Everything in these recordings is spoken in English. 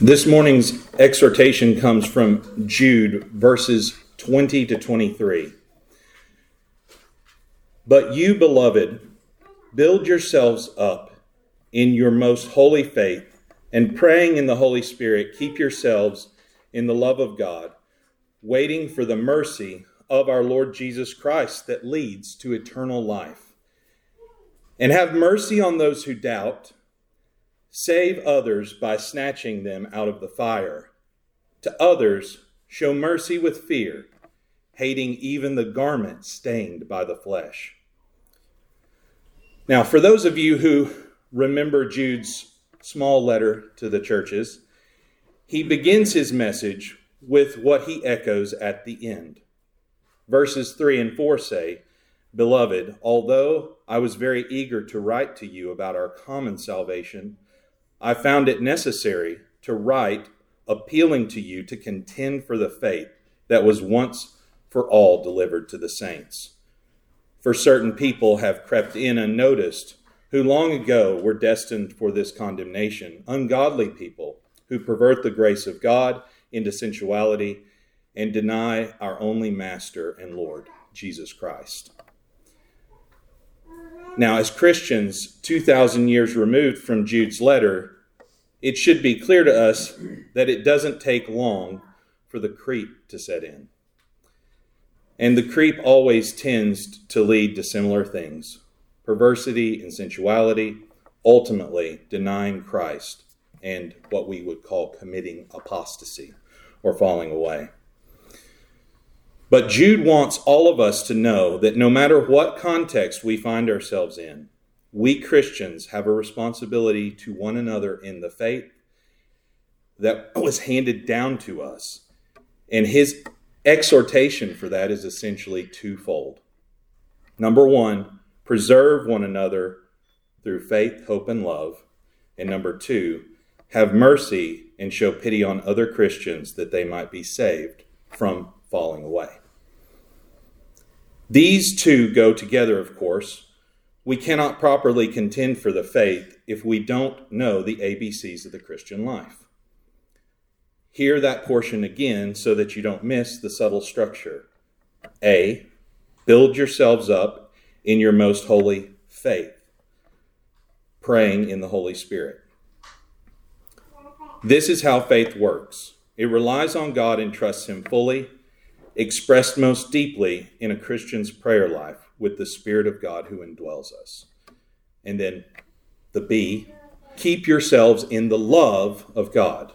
This morning's exhortation comes from Jude, verses 20 to 23. But you, beloved, build yourselves up in your most holy faith, and praying in the Holy Spirit, keep yourselves in the love of God, waiting for the mercy of our Lord Jesus Christ that leads to eternal life. And have mercy on those who doubt. Save others by snatching them out of the fire. To others, show mercy with fear, hating even the garment stained by the flesh. Now, for those of you who remember Jude's small letter to the churches, he begins his message with what he echoes at the end. Verses 3 and 4 say, "Beloved, although I was very eager to write to you about our common salvation, I found it necessary to write, appealing to you to contend for the faith that was once for all delivered to the saints. For certain people have crept in unnoticed, who long ago were destined for this condemnation, ungodly people who pervert the grace of God into sensuality and deny our only Master and Lord, Jesus Christ." Now, as Christians 2,000 years removed from Jude's letter, it should be clear to us that it doesn't take long for the creep to set in. And the creep always tends to lead to similar things: perversity and sensuality, ultimately denying Christ, and what we would call committing apostasy or falling away. But Jude wants all of us to know that no matter what context we find ourselves in, we Christians have a responsibility to one another in the faith that was handed down to us. And his exhortation for that is essentially twofold. Number one, preserve one another through faith, hope, and love. And number two, have mercy and show pity on other Christians that they might be saved from falling away. These two go together, of course. We cannot properly contend for the faith if we don't know the ABCs of the Christian life. Hear that portion again so that you don't miss the subtle structure. A, build yourselves up in your most holy faith, praying in the Holy Spirit. This is how faith works. It relies on God and trusts Him fully, expressed most deeply in a Christian's prayer life with the Spirit of God who indwells us. And then the B, keep yourselves in the love of God.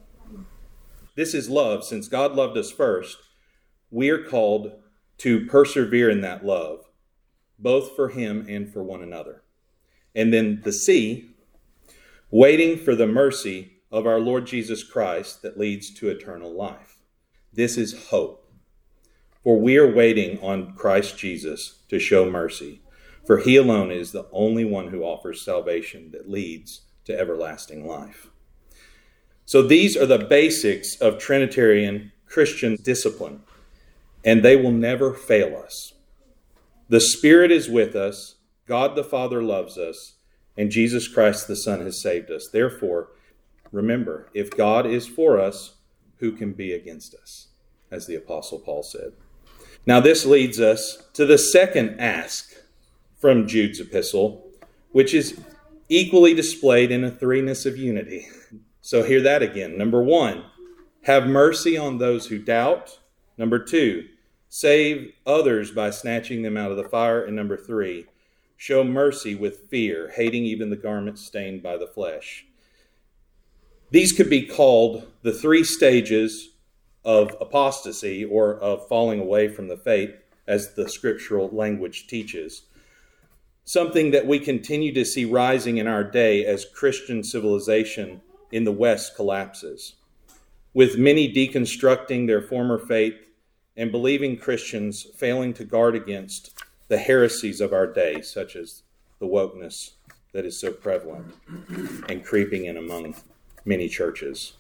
This is love. Since God loved us first, we are called to persevere in that love, both for Him and for one another. And then the C, waiting for the mercy of our Lord Jesus Christ that leads to eternal life. This is hope. For we are waiting on Christ Jesus to show mercy, for He alone is the only one who offers salvation that leads to everlasting life. So these are the basics of Trinitarian Christian discipline, and they will never fail us. The Spirit is with us, God the Father loves us, and Jesus Christ the Son has saved us. Therefore, remember, if God is for us, who can be against us? As the Apostle Paul said. Now this leads us to the second ask from Jude's epistle, which is equally displayed in a threeness of unity. So hear that again. Number one, have mercy on those who doubt. Number two, save others by snatching them out of the fire. And number three, show mercy with fear, hating even the garment stained by the flesh. These could be called the three stages of apostasy or of falling away from the faith, as the scriptural language teaches. Something that we continue to see rising in our day as Christian civilization in the West collapses, with many deconstructing their former faith and believing Christians failing to guard against the heresies of our day, such as the wokeness that is so prevalent and creeping in among many churches.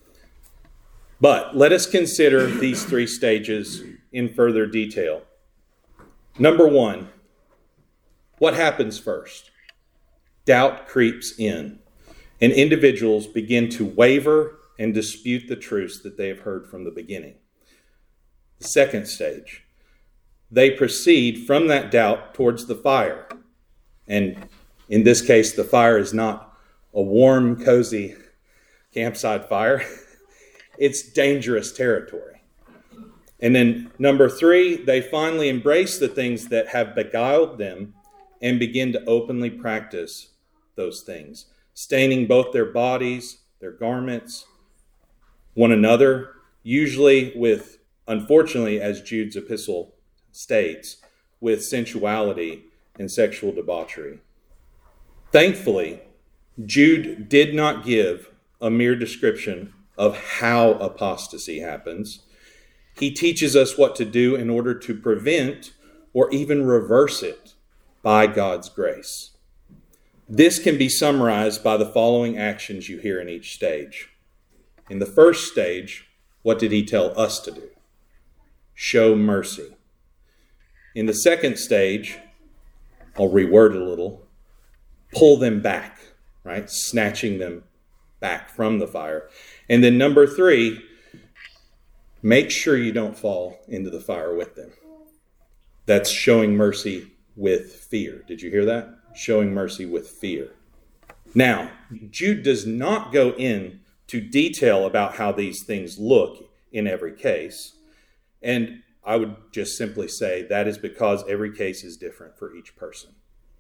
But let us consider these three stages in further detail. Number one, what happens first? Doubt creeps in, and individuals begin to waver and dispute the truths that they have heard from the beginning. The second stage, they proceed from that doubt towards the fire. And in this case, the fire is not a warm, cozy campsite fire. It's dangerous territory. And then number 3, they finally embrace the things that have beguiled them and begin to openly practice those things, staining both their bodies, their garments, one another, usually with, unfortunately, as Jude's epistle states, with sensuality and sexual debauchery. Thankfully, Jude did not give a mere description of how apostasy happens. He teaches us what to do in order to prevent or even reverse it by God's grace. This can be summarized by the following actions you hear in each stage. In the first stage, what did he tell us to do? Show mercy. In the second stage, I'll reword it a little, pull them back, right? Snatching them back from the fire. And then number 3, make sure you don't fall into the fire with them. That's showing mercy with fear. Did you hear that? Showing mercy with fear. Now, Jude does not go into detail about how these things look in every case. And I would just simply say that is because every case is different for each person.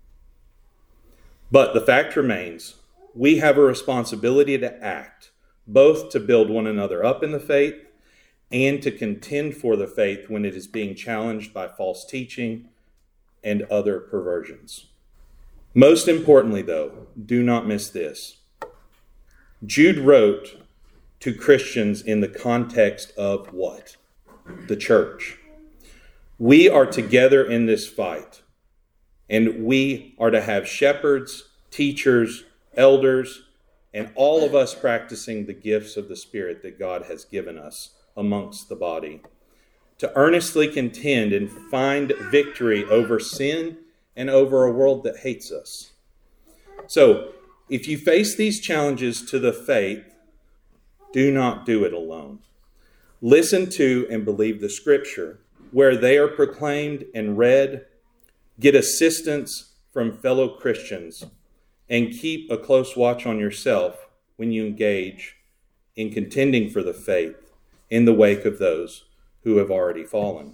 But the fact remains, we have a responsibility to act, both to build one another up in the faith and to contend for the faith when it is being challenged by false teaching and other perversions. Most importantly, though, do not miss this. Jude wrote to Christians in the context of what? The church. We are together in this fight, and we are to have shepherds, teachers, elders, and all of us practicing the gifts of the Spirit that God has given us amongst the body, to earnestly contend and find victory over sin and over a world that hates us. So, if you face these challenges to the faith, do not do it alone. Listen to and believe the Scripture, where they are proclaimed and read. Get assistance from fellow Christians, and keep a close watch on yourself when you engage in contending for the faith in the wake of those who have already fallen.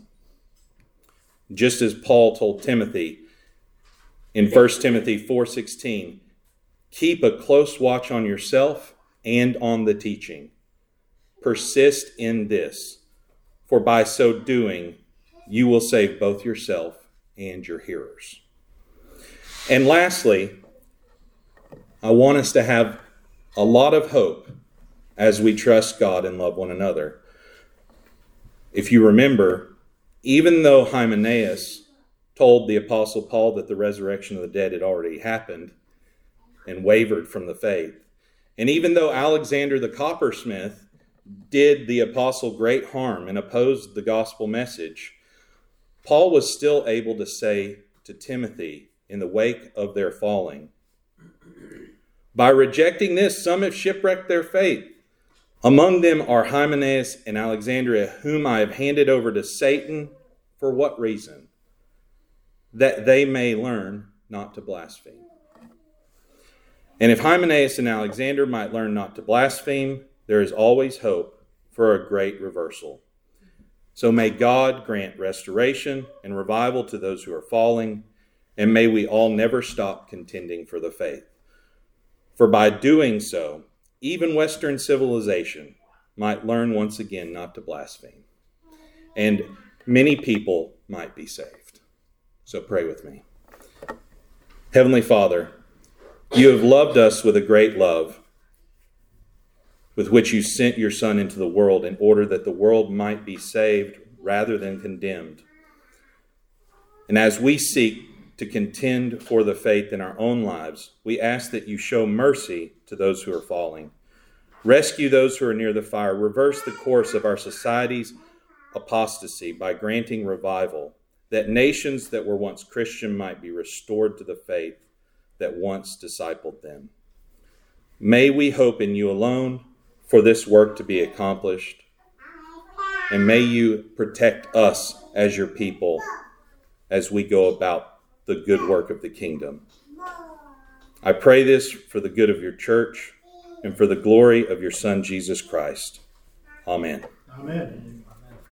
Just as Paul told Timothy in 1 Timothy 4:16, keep a close watch on yourself and on the teaching. Persist in this, for by so doing, you will save both yourself and your hearers. And lastly, I want us to have a lot of hope as we trust God and love one another. If you remember, even though Hymenaeus told the Apostle Paul that the resurrection of the dead had already happened and wavered from the faith, and even though Alexander the coppersmith did the apostle great harm and opposed the gospel message, Paul was still able to say to Timothy in the wake of their falling, by rejecting this, some have shipwrecked their faith. Among them are Hymenaeus and Alexandria, whom I have handed over to Satan. For what reason? That they may learn not to blaspheme. And if Hymenaeus and Alexander might learn not to blaspheme, there is always hope for a great reversal. So may God grant restoration and revival to those who are falling, and may we all never stop contending for the faith. For by doing so, even Western civilization might learn once again not to blaspheme, and many people might be saved. So pray with me. Heavenly Father, you have loved us with a great love, with which you sent your Son into the world in order that the world might be saved rather than condemned. And as we seek to contend for the faith in our own lives, we ask that you show mercy to those who are falling. Rescue those who are near the fire. Reverse the course of our society's apostasy by granting revival, that nations that were once Christian might be restored to the faith that once discipled them. May we hope in you alone, for this work to be accomplished. And may you protect us as your people as we go about the good work of the kingdom. I pray this for the good of your church and for the glory of your Son, Jesus Christ. Amen. Amen.